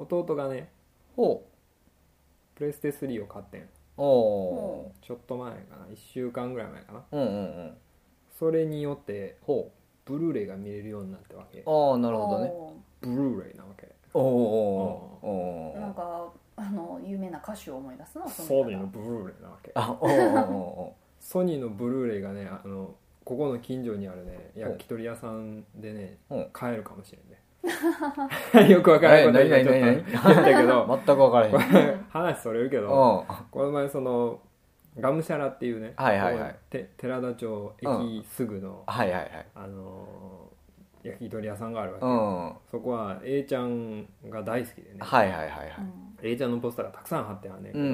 弟がねほプレステ3を買ってん。 う。おちょっと前かな、1週間ぐらい前かな。 ー。うんうんうん。 それによってほブルーレイが見れるようになったわけ。 う。ああ、なるほどね。 ブルーレイなわけ。 おーおーおー。 なんか有名な歌手を思い出すな。 ソニーのブルーレイなわけ。 あ、おーおソニーのブルーレイがね、ここの近所にあるね焼き鳥屋さんでね買えるかもしれんね。よくわからないこと言ったけどー。全く分からへん。 話それるけど、この前そのがむしゃらっていうね、 はいはいはい、 寺田町駅すぐの、 はいはいはい、 焼き鳥屋さんがあるわけ、 うん、 そこは A ちゃんが大好きでね、 はいはいはいはい、 A ちゃんのポスターがたくさん貼ってあるねんけど、 うんうん、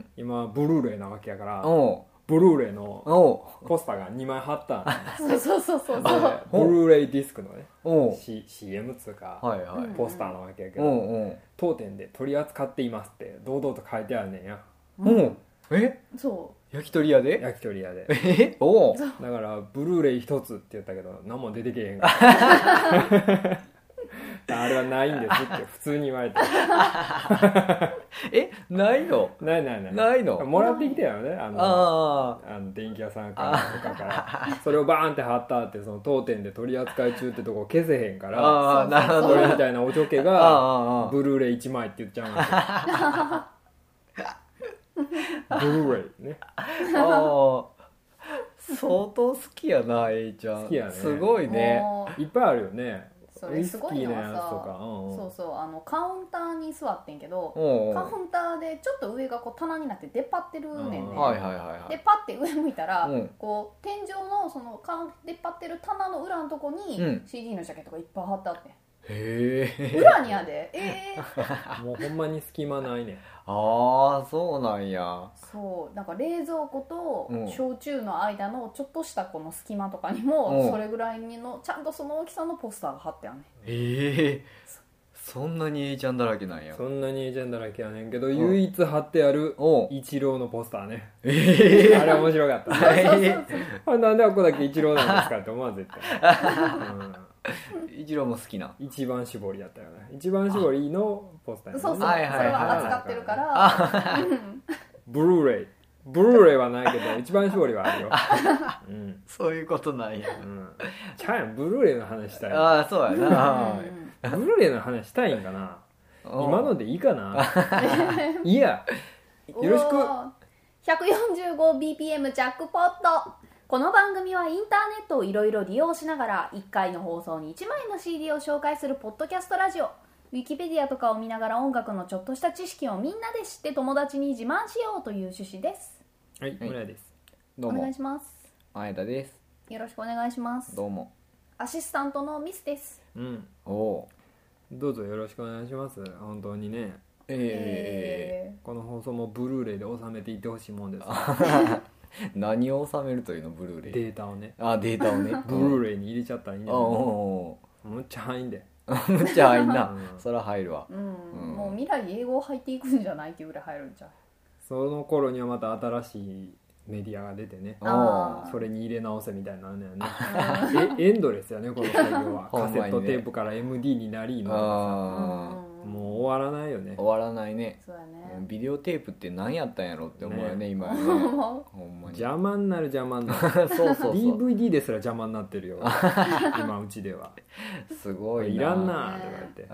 今ブルーレイなわけやから、 おブルーレイのポスターが2枚貼ったそうそうそうそう。 ブルーレイディスクのねお CM っつうか、 はいはい、 ポスターなわけやけど、当店で取り扱っていますって堂々と書いてあるねんや。 そう焼き鳥屋で焼き鳥屋でおだからブルーレイ一つって言ったけど何も出てけへんからあれはないんですって普通に言われてないのないのもらってきたよね電気屋さんからとかからそれをバーンって貼ったってその当店で取り扱い中ってとこ消せへんからなるほどそれみたいなおちょけがブルーレイ1枚って言っちゃうんですよブルーレイね。 相当好きやな A ちゃん。 好きやね。 すごいね。 いっぱいあるよね。 それすごいのはさ、そうそうカウンターに座ってんけど、カウンターでちょっと上がこう棚になって出っ張ってるねんね。でパッて上向いたら、こう天井のその出っ張ってる棚の裏のとこに CD のジャケットがいっぱい貼ってあって。裏にやでもうほんまに隙間ないね。 ああそうなんや。 そうなんか冷蔵庫と焼酎の間のちょっとしたこの隙間とかにもそれぐらいのちゃんとその大きさのポスターが貼ってあるね。 そんなに A ちゃんだらけなんや。 そんなに A ちゃんだらけやねんけど、唯一貼ってあるイチローのポスターね。あれ面白かったなんでここだけイチローなんですかって思わず言ったイチローも好きな一番搾りやったよね。一番搾りのポスターやね。 そうそう、それは扱ってるからブルーレイはないけど一番搾りはあるよそういうことなんや。 ちゃうやん、ブルーレイの話したい。 ああそうやなブルーレイの話したいんかな。今のでいいかな。いやよろしく。 145bpm ジャックポット。この番組はインターネットをいろいろ利用しながら1回の放送に1枚の CD を紹介するポッドキャストラジオ。ウィキペディアとかを見ながら音楽のちょっとした知識をみんなで知って友達に自慢しようという趣旨です。 はい、村です。 どうも。 お願いします。 前田です。 よろしくお願いします。 どうも。 アシスタントのミスです。 どうぞよろしくお願いします。本当にね。この放送もブルーレイで収めていってほしいもんです。 何を収めるというのブルーレイ。 データをね。 データをね。 ブルーレイに入れちゃったらいいんじゃない？むっちゃ入んで。 むっちゃ入んな。そら入るわ。 もう未来英語入っていくんじゃないっていうぐらい入るんちゃう。 その頃にはまた新しいメディアが出てね、それに入れ直せみたいなのよね。エンドレスやねこの作業は。カセットテープから MD になりのもう終わらないよね。 終わらないね。 そうやね。 ビデオテープって何やったんやろって思うよね今ね。ほんまに邪魔になるそう DVD ですら邪魔になってるよ今うちでは。 すごいな。 いらんなとか言って。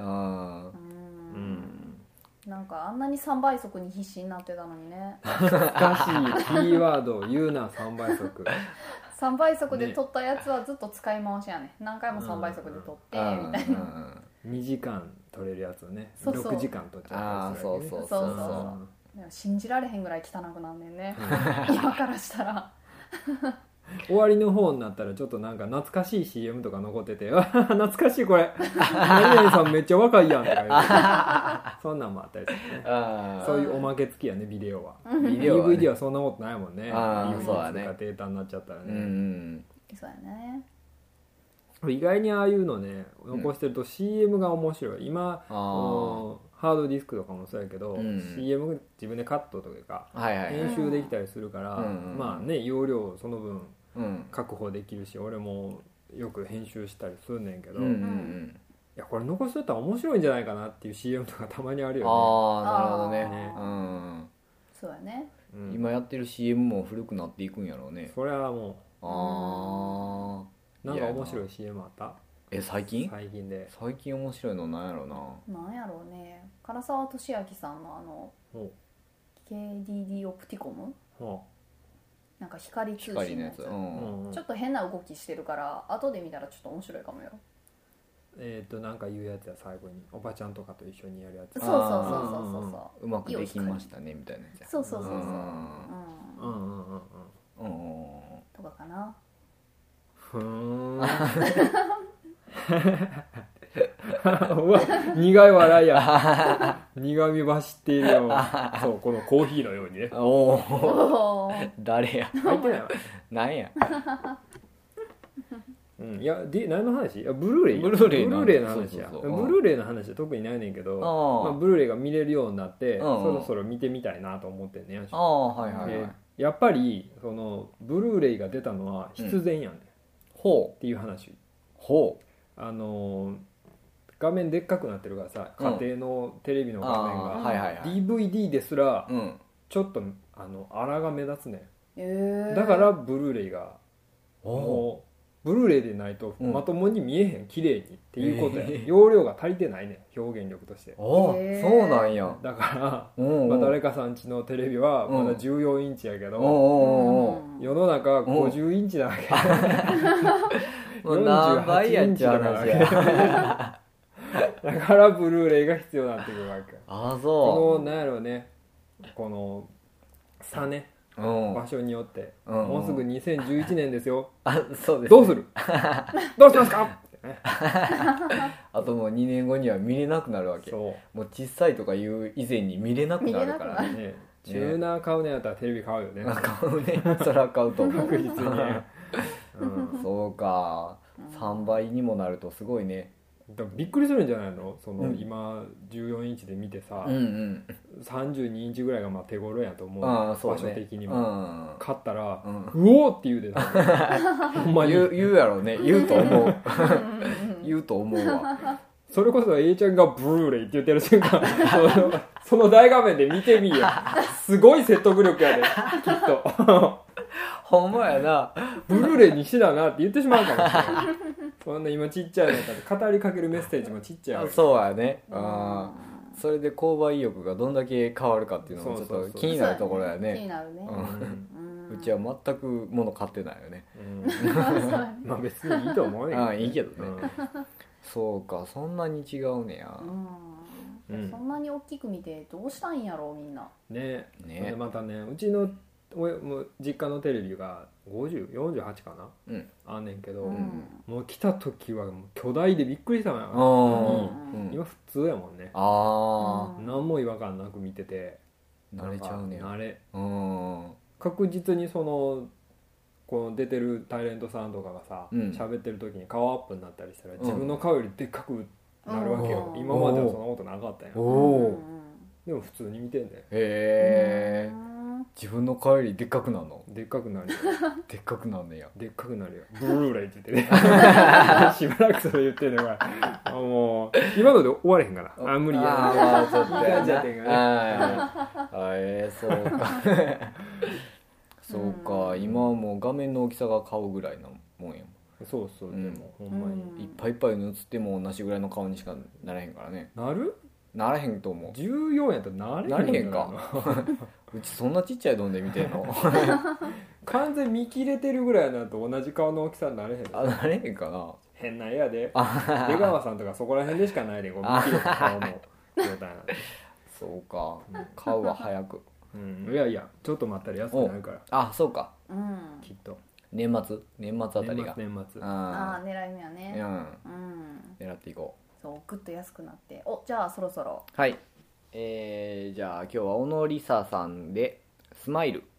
なんかあんなに3倍速に必死になってたのにね。 難しいキーワードを言うな。3倍速 3倍速で撮ったやつはずっと使い回しやね。何回も3倍速で撮ってみたいな。 2時間撮れるやつをね、 そうそう 6時間撮っちゃったりするわけね。 そう信じられへんぐらい汚くなんねんね今からしたら。 終わりの方になったらちょっとなんか懐かしい CM とか残ってて、懐かしいこれ何々さんめっちゃ若いやんとか言うそんなんもあったりするね。そういうおまけ付きやねビデオは。 DVD はそんなことないもんね。 DVD とかデータになっちゃったらね。 そうやね。 意外にああいうのね残してると CM が面白い。今ハードディスクとかもそうやけど、CM 自分でカットとか編集できたりするから、まあね容量その分確保できるし、俺もよく編集したりするねんけど、 やこれ残しとったら面白いんじゃないかなっていう CM とかたまにあるよね。 ああなるほどね。うん。 そうやね、 今やってる CM も古くなっていくんやろうね。 それはもうああなんか面白い CM あった？ 最近面白いのなんやろうな。 なんやろうね。唐沢寿明さんのKDD オプティコム、なんか光通信のやつ、ちょっと変な動きしてるから後で見たらちょっと面白いかもよ。 なんか言うやつや、最後におばちゃんとかと一緒にやるやつ。 そううまくできましたねみたいなやつ。 そうとかかな。 うわ苦い笑いや苦み走っているよ。そうこのコーヒーのようにね。 おお誰や入ってないわ。 なんやいや何の話？ブルーレイの話や。ブルーレイの話は特にないねんけど、まあ、ブルーレイが見れるようになってそろそろ見てみたいなと思ってんねん。やっぱりそのブルーレイが出たのは必然やんねん、っていう話。画面でっかくなってるからさ、家庭のテレビの画面が DVD ですらちょっと粗が目立つねん。だからブルーレイがもうブルーレイでないとまともに見えへん、綺麗にっていうことや。容量が足りてないねん、表現力として。 そうなんや。 だからまあ誰かさんちのテレビはまだ14インチやけど世の中50インチなわけ。48インチだからだからブルーレイが必要になってくるわけ。このなんやろうね、この差ね、場所によって、もうすぐ2011年ですよ。 そうです、 どうするどうしますかってね。 あともう2年後には見れなくなるわけ。もう小さいとかいう以前に見れなくなるからね。 チューナー買うねやったらテレビ買うよね。 買うね、そら買うと思う。確実にね。そうか、3倍にもなるとすごいね。 びっくりするんじゃないの、その今14インチで見てさ、32インチぐらいがまあ手頃やと思う、場所的にも。買ったらうおーって言うでほんまに言うやろうね。言うと思う言うと思うわ。 それこそ A ちゃんがブルーレイって言ってる瞬間その大画面で見てみよ。すごい説得力やで、きっと。 ほんまやな。 ブルーレイにしだなって言ってしまうかもしれない。そんな今ちっちゃいのだって語りかけるメッセージもちっちゃいわけ。 そうやね。それで購買意欲がどんだけ変わるかっていうのもちょっと気になるところやね。 気になるね。 うちは全く物買ってないよね。 まあ別にいいと思うね。 いいけどね。そうか、そんなに違うねや。 そんなに大きく見てどうしたんやろうみんな。 ね。でまたね、うちの実家のテレビが48かな、あんねんけど、もう来た時はもう巨大でびっくりしたのに、今普通やもんね。何も違和感なく見てて、 慣れちゃうね。 慣れ。確実にそのこの出てるタレントさんとかがさ、喋ってる時に顔アップになったりしたら自分の顔よりでっかくなるわけよ。今まではそんなことなかったんや。でも普通に見てんだよ。 へえ。自分の顔よりでっかくなるの？ でっかくなるよ。 でっかくなるねや。 でっかくなるよ。ブルーレイって言ってね。しばらくそれ言ってんねんから。もう今ので終われへんから。無理や。 ちょっとやってんからね。そうか。そうか、今はもう画面の大きさが顔ぐらいなもんやもん。 そうそう、でもほんまにいっぱいいっぱいに映っても同じぐらいの顔にしかならへんからね。 ならへんと思う。 14やったらなれへんか。 うちそんなちっちゃいので見てんの？ 完全見切れてるぐらいになると同じ顔の大きさになれへん。 なれへんかな。 変な絵やで。出川さんとかそこら辺でしかないで、こう見切れた顔の状態なんで。 そうか、買うは早く。 いやいや、ちょっと待ったら安くなるから。 そうか、 きっと年末あたりが年末。 狙い目はね。 狙っていこう。そう、グッと安くなって。じゃあそろそろ。 はい。じゃあ今日は小野梨沙さんでスマイル。